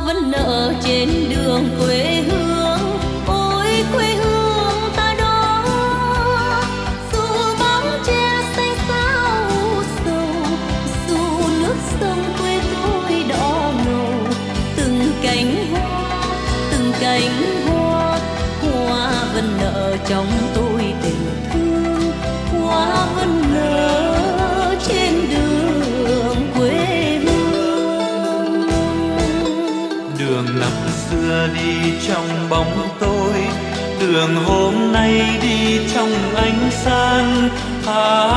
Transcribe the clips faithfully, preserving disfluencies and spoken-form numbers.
vẫn nở trên đường quê hương. Ôi quê hương ta đó, dù bóng che xanh sao sầu, dù nước sông quê tôi đỏ ngầu. Từng cánh hoa, từng cánh hoa, hoa vẫn nở trong tôi tình thương. Hoa vẫn nở trên đường quê hương. Đường năm xưa đi trong bóng tối, đường hôm nay đi trong ánh sáng. À,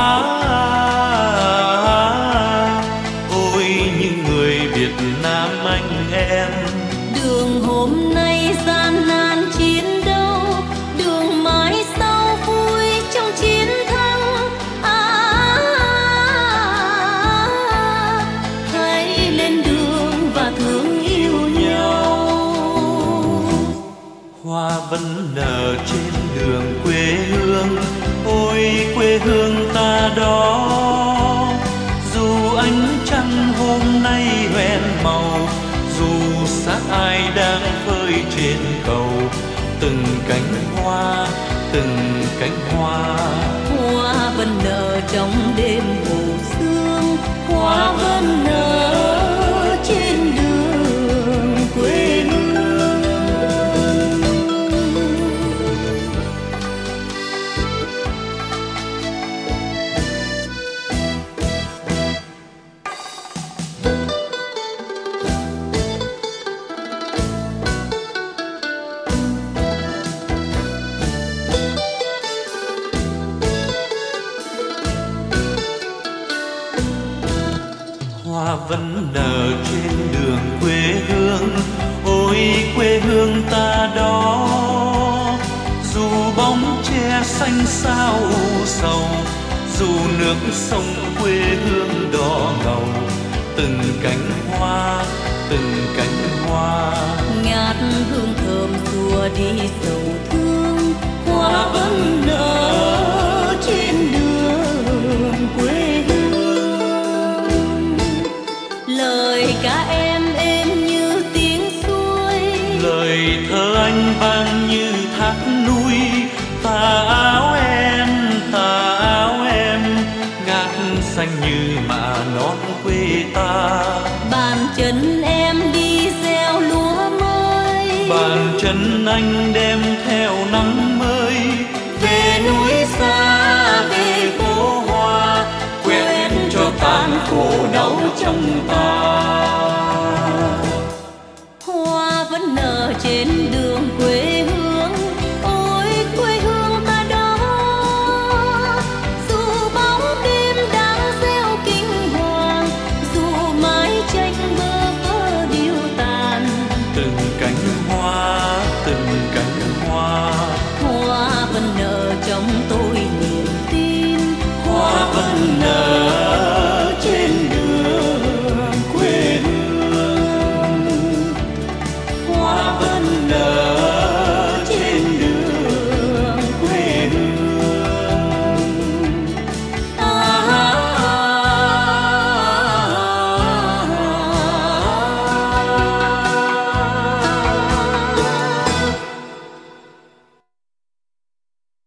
ôi những người Việt Nam anh em. Đường hôm nay gian nan chiến đấu, đường mai sau vui trong chiến thắng. À, hãy lên đường và thương yêu nhau. Hoa vẫn nở trên đường quê hương, ôi quê hương ta đó. Dù ánh trăng hôm nay hoen màu, dù xác ai đang phơi trên cầu. Từng cánh hoa, từng cánh hoa, Hoa vẫn nở trong đêm mù sương. Hoa vẫn nở trên đường quê hương. hoa vẫn nở trên đường quê hương. Ôi quê hương ta đó, dù bóng che xanh sao u sầu, dù nước sông quê hương đỏ ngầu. Từng cánh hoa, từng cánh hoa, ngát hương thơm xua đi sầu thương. Hoa vẫn nở trên đường quê hương. Lời ca em êm như tiếng suối, lời thơ anh vang như thác núi. Tà áo em, tà áo em, ngát xanh như mạ non quê ta. bàn chân em đi gieo lúa mới, Bàn chân anh đem theo nắng mới. Về núi xa, về phố hoa, quên cho tan khổ đau trong ta. hoa vẫn nở trên